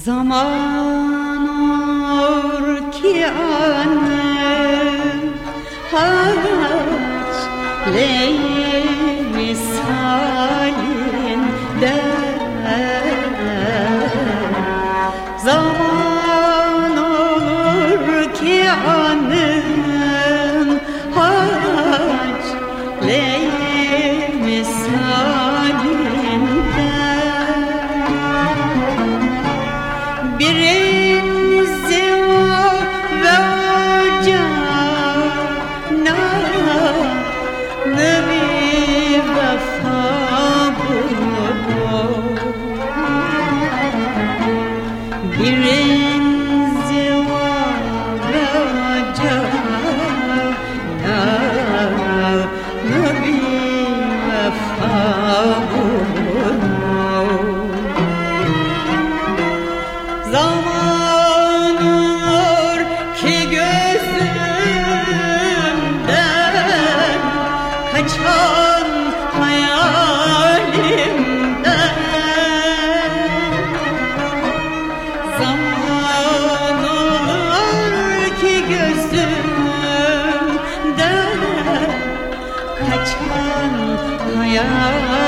Zaman olur ki annem haç leyli misalinde. Zaman olur ki annem haç leyli misalinde. Birincisi var ve ocağına bir vefa bulur. Birincisi var ve ocağına bir vefa bulur. Zaman olur ki gözümden kaçan hayalimden. Zaman olur ki gözümden kaçan hayalimden.